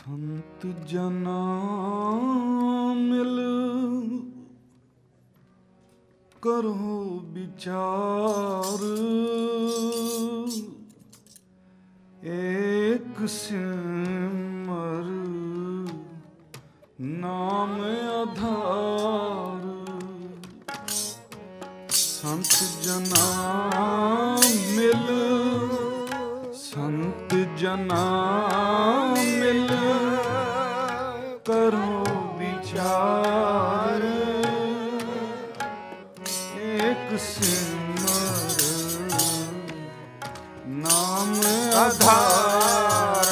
संत जना मिल करो विचार, एक सिमर नाम आधार। संत जना मिल, संत जना मिल करो विचार, एक सिमर नाम आधार।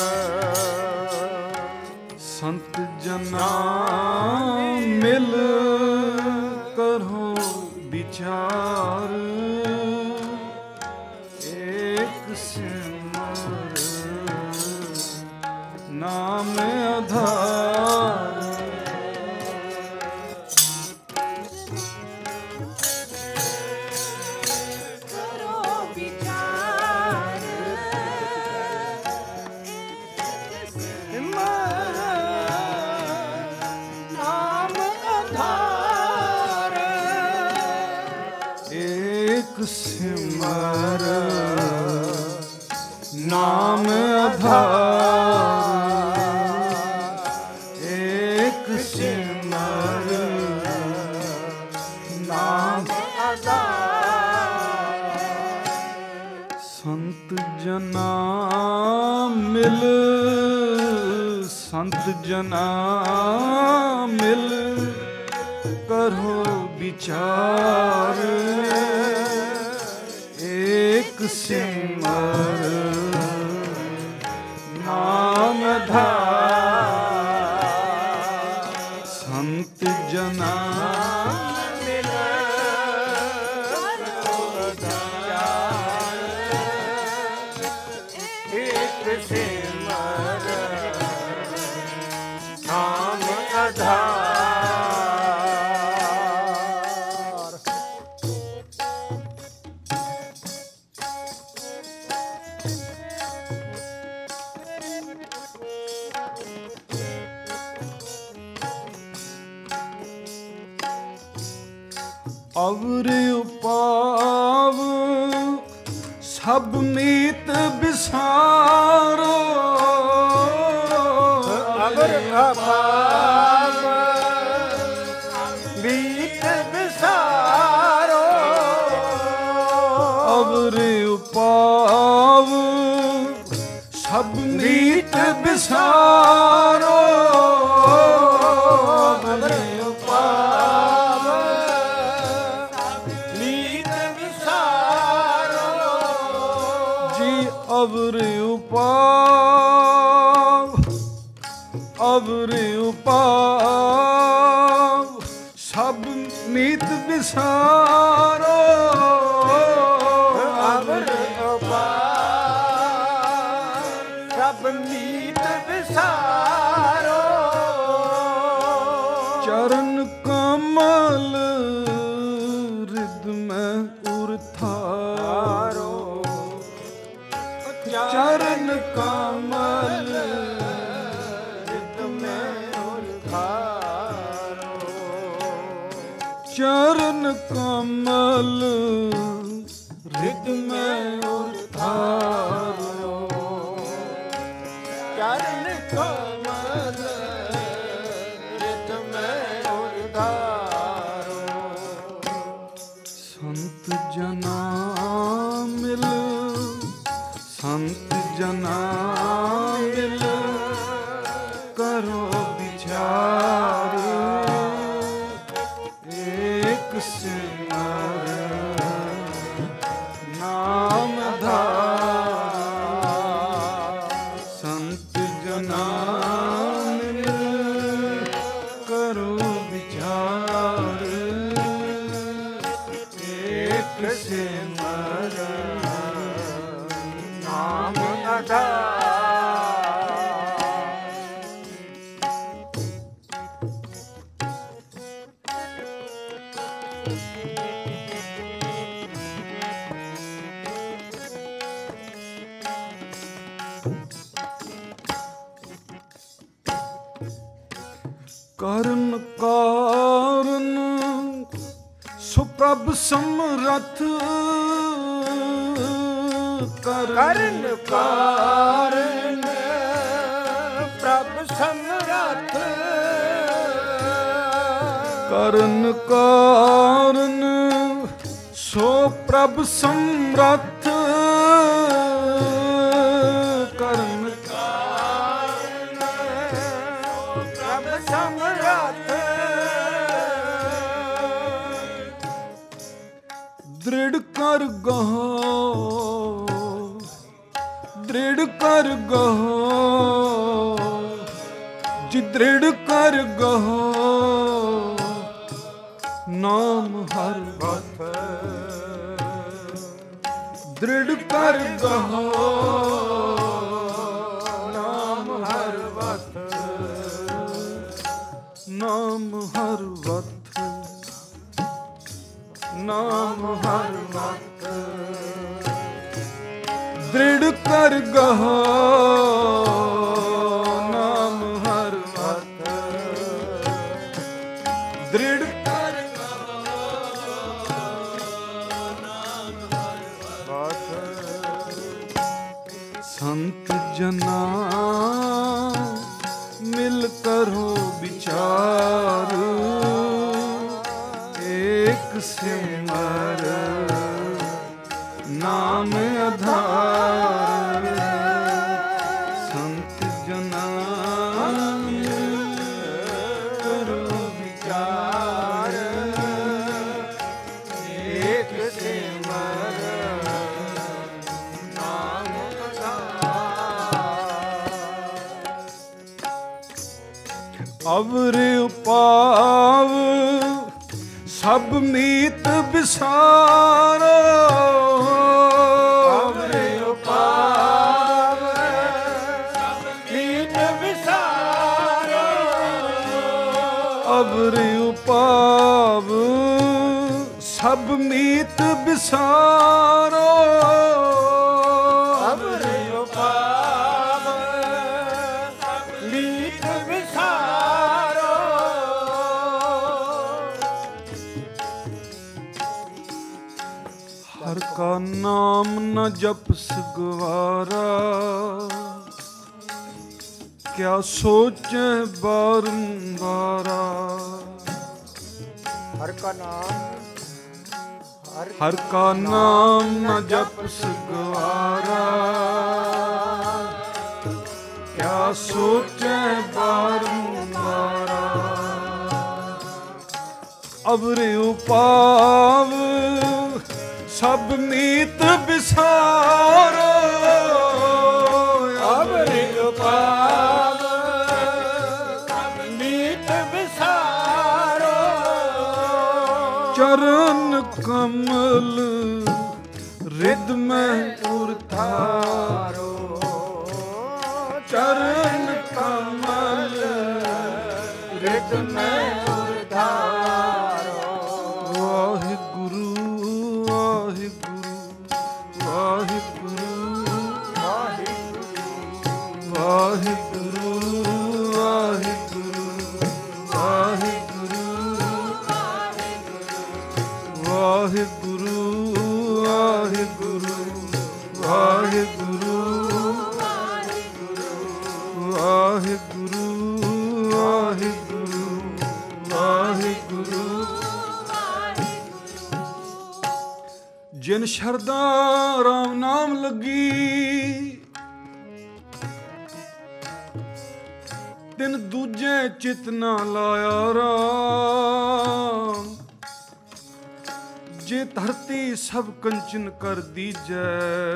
संत जना मिल करो विचार, एक सिमर नाम आधार। सिमर नाम आधार, एक सिमर नाम आधार। संत जना मिल, संत जना मिल करो विचार, एक सिमर नाम आधार। संत जना मिल करो विचार, एक सिमर नाम आधार। अवर उपाव सब मीत बिसारो, अवर उपाव मीत बिसारो, अवर उपाव सब मीत बिसारो। अवर उपाव, अवर उपाव सब मीत बिसारो, अवर उपाव सब मीत बिसारो। चरण कमल हृदय में उरतारो, चरण कमल हृदय में उरतारो, चरण कमल हृदय में उरतारो, चरण कमल हृदय में उरतारो। संत जना मिल, संत जना मिल करो विचार, एक सिमर नाम आधार। संत जना मिल करो विचार, एक सिमर नाम आधार। ਕਰਨ ਕਾਰਨ ਸੋ ਪ੍ਰਭ ਸਮਰੱਥ ਕਰਨ ਕਾਰਨ ਪ੍ਰਭ ਸਮਰੱਥ ਕਰਨ ਕਾਰਨ ਸੋ ਪ੍ਰਭ ਸਮਰੱਥ ਕਰਨ ਕਾਰਨ ਪ੍ਰਭ ਸਮਰੱਥ ਦ੍ਰਿੜ ਕਰ ਗਹੁ ਦ੍ਰਿੜ ਕਰ ਗਹੁ ਜੀ ਦ੍ਰਿੜ ਕਰ ਗਹੁ ਨਾਮ ਹਰ ਬਥ ਦ੍ਰਿੜ ਕਰ ਗਹੁ ਨਾਮ ਹਰ ਬਥ ਨਾਮ ਹਰ ਵਤ ਨਾਮ ਹਰ ਵਤ ਦ੍ਰਿੜ ਕਰ ਗਹੁ ਨਾਮ ਹਰ ਵਤ ਦ੍ਰਿੜ ਕਰ ਸੰਤ ਜਨਾ ਮਿਲ ਕਰੋ ਵਿਚਾਰ ਏਕ ਸਿਮਰ ਨਾਮ ਆਧਾਰ ਸੰਤ ਜਨਾ ਮਿਲ ਕਰੋ ਵਿਚਾਰ ਏਕ ਸਿਮਰ ਨਾਮ ਅਵਰ ਉਪਾਵ ਸਭ ਮੀਤ ਵਿਸਾਰੋ ਅਵਰ ਉਪਾਵ ਸਭ ਮੀਤ ਵਿਸਾਰੋ ਅਵਰ ਉਪਾਵ ਸਭ ਮੀਤ ਵਿਸਾਰੋ ਅਵਰ ਉਪਾਵ ਸਭ ਮੀਤ ਵਿਸਾਰੋ ਹਰ ਕਾ ਨਾਮ ਨ ਜਪਸ ਗਵਾਰਾ ਕਿਆ ਸੋਚੈ ਬਾਰੰਬਾਰਾ ਹਰ ਕਾ ਨਾਮ ਹਰ ਕਾ ਨਾਮ ਨ ਜਪਸ ਗਵਾਰਾ ਕਿਆ ਸੋਚੈ ਬਾਰੰਬਾਰਾ ਅਵਰ ਉਪਾਵ ਸਭ ਮੀਤ ਵਿਸਾਰੋ ਅਵਰ ਉਪਾਵ ਸਭ ਮੀਤ ਵਿਸਾਰੋ ਚਰਨ ਕਮਲ ਰਿਦ ਮੈਂ ਉਰਤਾਰੋ ਚਰਨ ਕਮਲ ਰਿਦ ਮੈਂ ਉਰਧਾਰੋ ਵਾਹਿਗੁਰੂ ਵਾਹਿਗੁਰੂ ਵਾਹਿਗੁਰੂ ਵਾਹਿਗੁਰੂ ਵਾਹਿਗੁਰੂ ਵਾਹਿਗੁਰੂ ਵਾਹਿਗੁਰੂ ਵਾਹਿਗੁਰੂ ਵਾਹਿਗੁਰੂ ਵਾਹਿਗੁਰੂ ਵਾਹਿਗੁਰੂ ਵਾਹਿਗੁਰੂ ਵਾਹਿਗੁਰੂ ਜਿਨ ਸ਼ਰਦਾ ਰਾਮ ਨਾਮ ਲੱਗੀ ਤਿਨ ਦੂਜੇ ਚਿਤ ਨਾ ਲਾਇਆ ਰਾਮ ਜੇ ਧਰਤੀ ਸਭ ਕੰਚਨ ਕਰ ਦੀਜੈ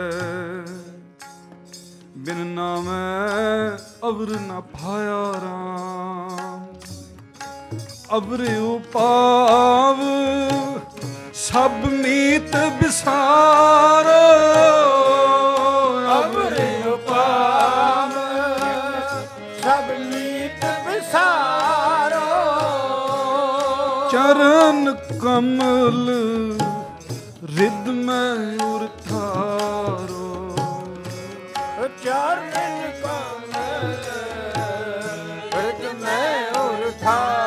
ਬਿਨ ਨਾਮੈ ਅਵਰ ਨ ਪਾਇਆ ਰਾਮ ਅਵਰ ਉਪਾਵ ਸਭ ਮੀਤ ਵਿਸਾਰੋ ਅਵਰ ਉਪਾਵ ਸਭ ਮੀਤ ਵਿਸਾਰੋ ਚਰਨ ਕਮਲ ਰਿਦ ਮੈਂ ਉਰਤਾਰੋ ਚਰਨ ਕਮਲ ਰਿਦ ਮੈਂ ਉਰਤਾਰੋ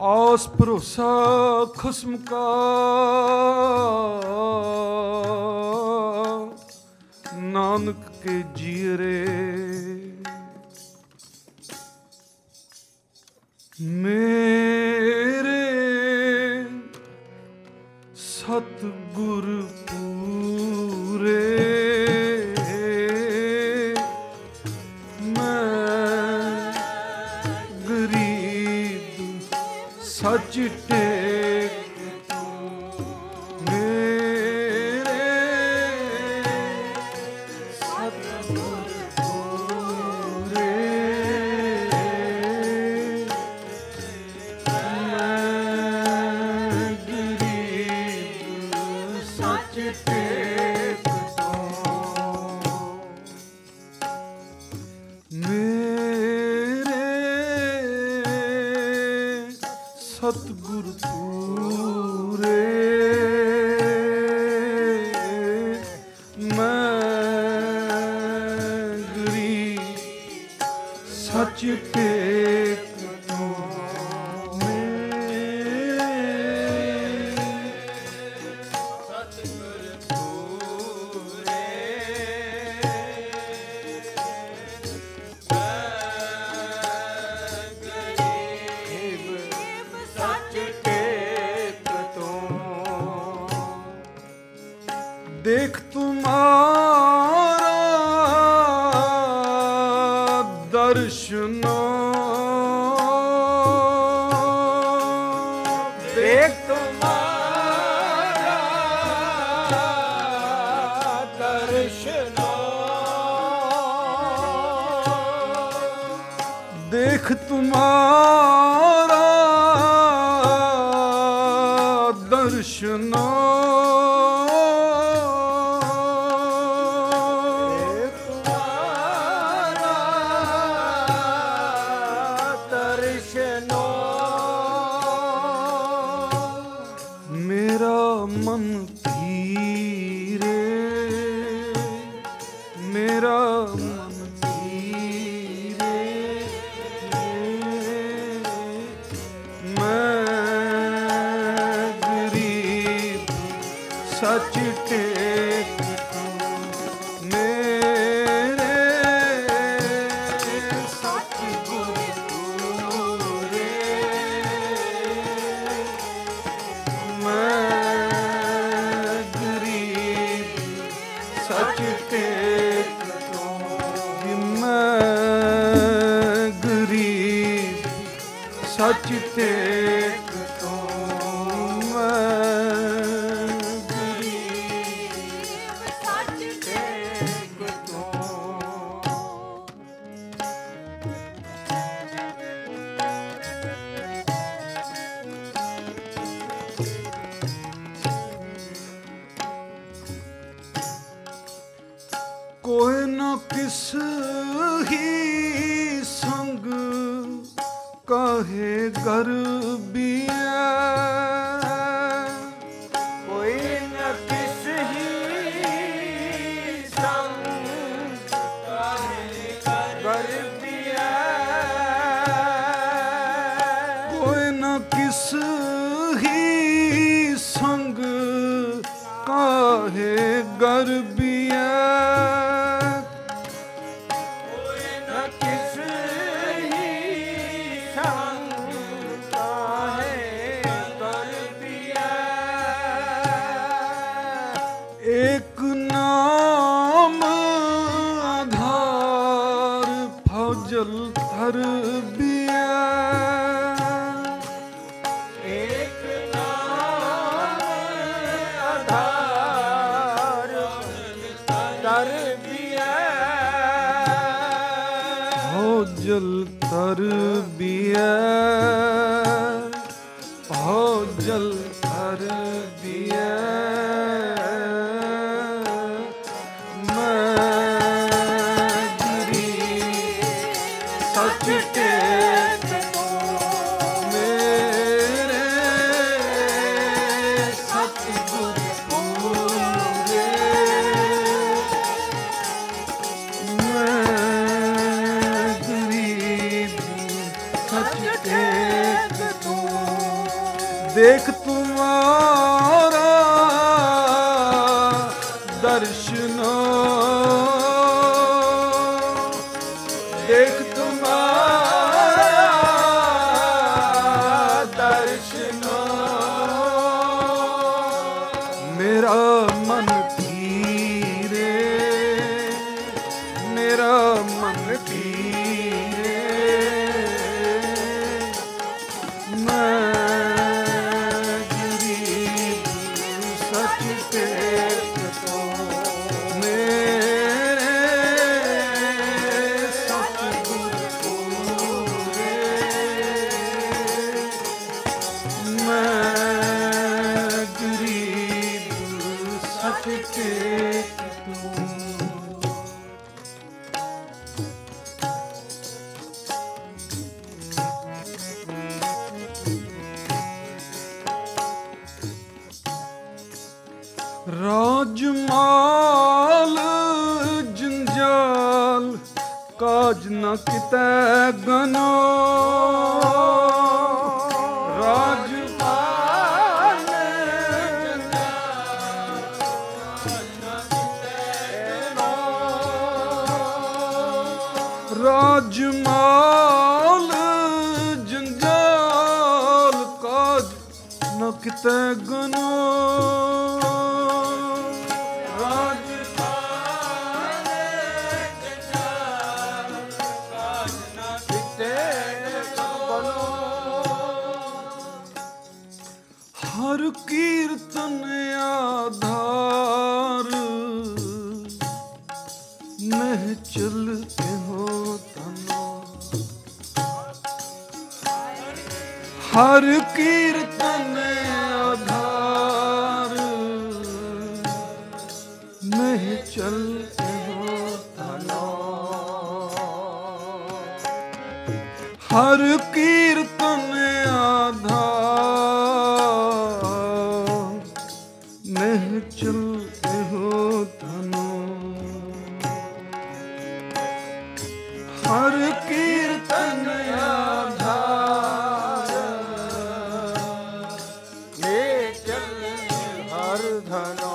ਆਸ ਭਰੋਸਾ ਖੁਸਮ ਕਾ ਨਾਨਕ ਕੇ ਜੀਰੇ ਮੇਰੇ ਸਤਿਗੁਰ ਪੂਰੇ ਮੈਂ ਗਰੀਬ ਸੱਚ ਟੇਕ ਤੂੰ ਮੇਰੇ ਸਤਿਗੁਰ ਪੂਰੇ ਸਤਿਗੁਰ ਪੂਰੇ ਮੈਂ ਗਰੀਬ ਸੱਚ ਟੇਕ ਤੂੰ ਸਤਿਗੁਰ ਪੂਰੇ ਦੇਖ ਤੁਮਾਰਾ ਦਰਸ਼ਨ ਦੇਖ ਤੁਮਾਰਾ ਦਰਸ਼ਨ ਦੇਖ ਤੁਮਾਰਾ ਦਰਸ਼ਨ ਮੇਰਾ ਮਨ ਧੀਰੇ ਮੇਰਾ ਮਨ ਧੀਰੇ ਮੈਂ ਗਰੀਬ ਸੱਚ ਟੇਕ ਤੂੰ ਮੇਰੇ ਸਤਿਗੁਰ ਪੂਰੇ ਸੱਚ ਟੇਕ ਤੂੰ ਮੈਂ ਗਰੀਬ ਸੱਚ ਟੇਕ ਤੂੰ ਮੈਂ ਗਰੀਬ ਸੱਚ ਟੇਕ ਤੂੰ ਕੋਈ ਨਾ ਕਿਸ ਹੀ ਸੰਗ ਕਾਹੇ ਗਰਬੀਐ ਕੋਈ ਨ ਕਿਸ ਹੀ ਸੰਗ ਕਾਹੇ ਗਰਬੀਐ ਕੋਈ ਨਾ ਕਿਸ ਹੀ ਸੰਗ ਕਾਹੇ ਗਰਬੀਐ एक नाम आधार फौजल धर बिया एक नाम आधार धर बिया फौजल धर बिया फौजल धर बिया ਸੱਚ ਟੇਕ ਤੂੰ देख तुम्हारा दर्शनो, देख तुम्हारा दर्शनो, मेरा मन धीरे, मेरा मन धीरे, मैं राजमाल जंजाल काज न कितै गनो, राजमाल राजमाल जंजाल काज न कितै गनो, हर कीर्तन आधार नह चलते हो तनो, हर कीर्तन आधार नह चलते हो तनो, हर कीर्तन आधार नहीं चलते हो धनो, हर कीर्तन आधार ले चल हर धनो,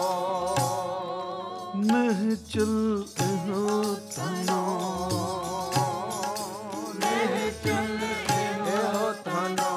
नहीं चलते हो धनो, नहीं चलते हो धनो,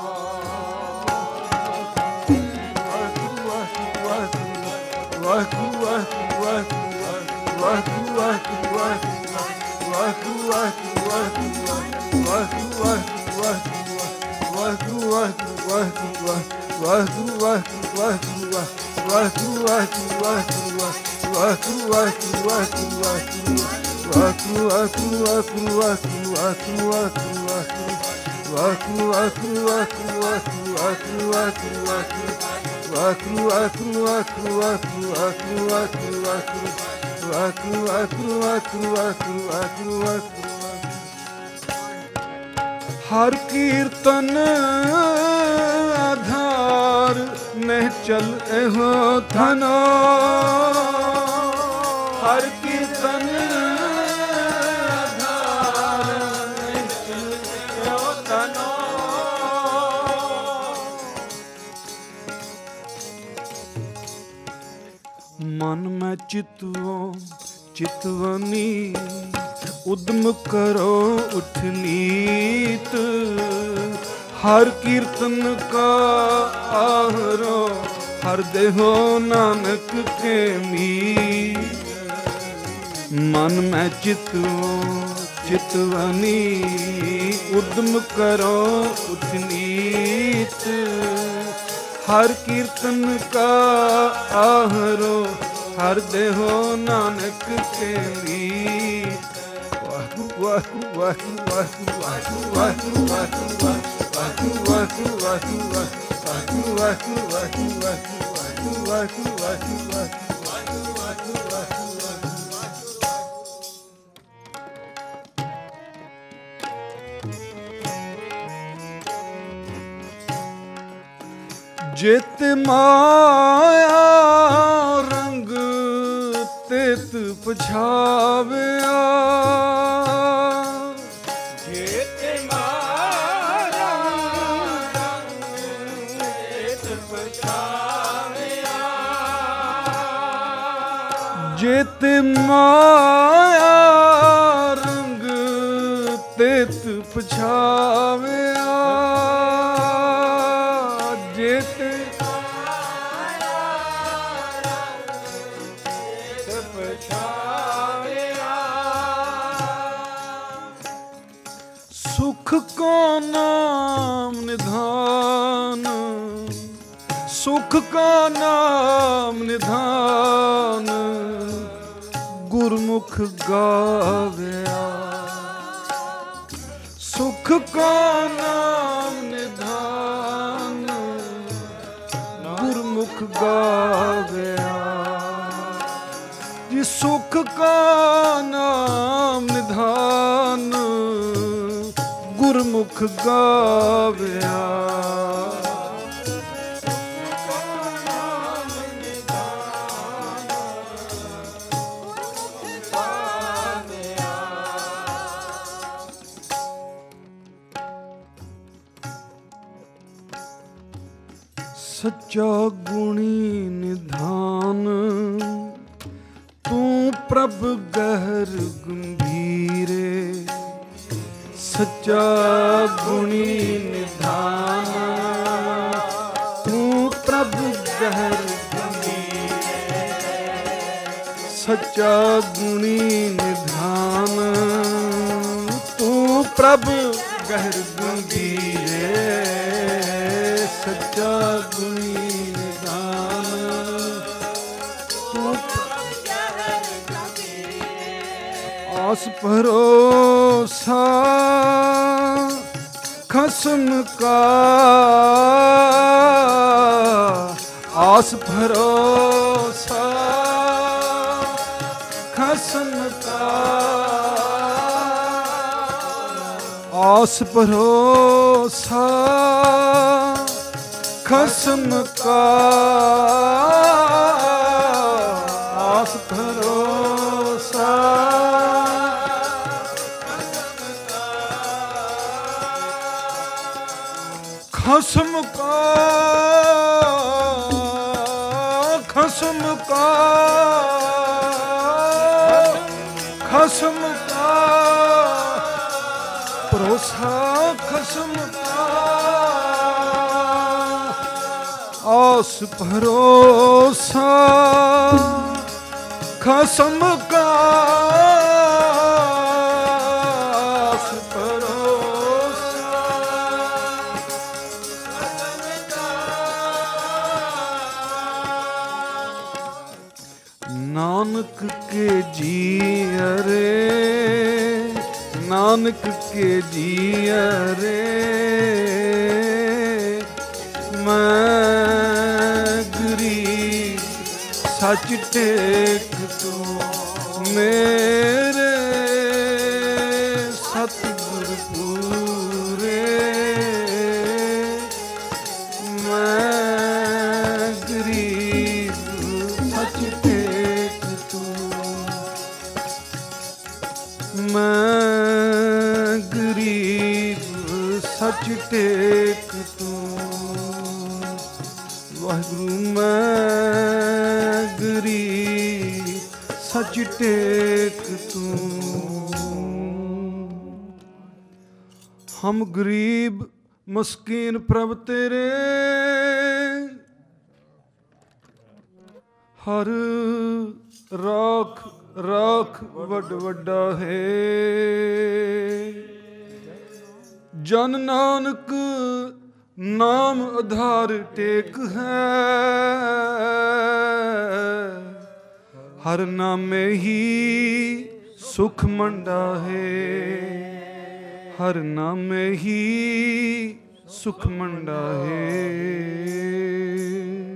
हर कीर्तन आधार में चल हो धनो, हर कीर्तन आधार में चल हो धनो, मन में चितवो चितवनी उद्यम करो उठनीत, हर कीर्तन का आहरो हर देहो नानक के मीत, मन में चितवो चितवनी उद्यम करो उठनीत, हर कीर्तन का आहरो हर देहो नानक के मीत, जित माया रंग तित पछाव्या, जित माया रंग जेते माया रंग तेत पछाविया जेते सुख का नाम निधान सुख का नाम निधान गुरमुख गावया सुख का नाम निधान गुरमुख गावया जी सुख का नाम निधान गुरमुख गावया सच्चा गुणी निधान तू प्रभ गहर गंभीरे सच्चा गुणी निधान तू प्रभ गहर गंभीरे सच्चा गुणी निधान तू प्रभ गहर गंभीरे सच्चा गुणी निधान तू आस भरोसा खसम का आस भरोसा खसम का आस भरोसा खसम का आस भरोसा खसम का खसम का खसम का भरोसा खसम का आस भरोसा खसम का आस भरोसा नानक के जिया रे नानक के जिया रे मैं गरीब सच टेक तू मेरे सतगुर पूरे मैं गरीब सच टेक तू मैं गरीब सच टेक तू वाहिगुरु मैं गरीब सच टेक तू हम गरीब मस्कीन प्रभ तेरे हर राख राख वड वड्डा है जन नानक नाम आधार टेक है हर नामे ही सुख मंडा है हर नामे ही सुख मंडा है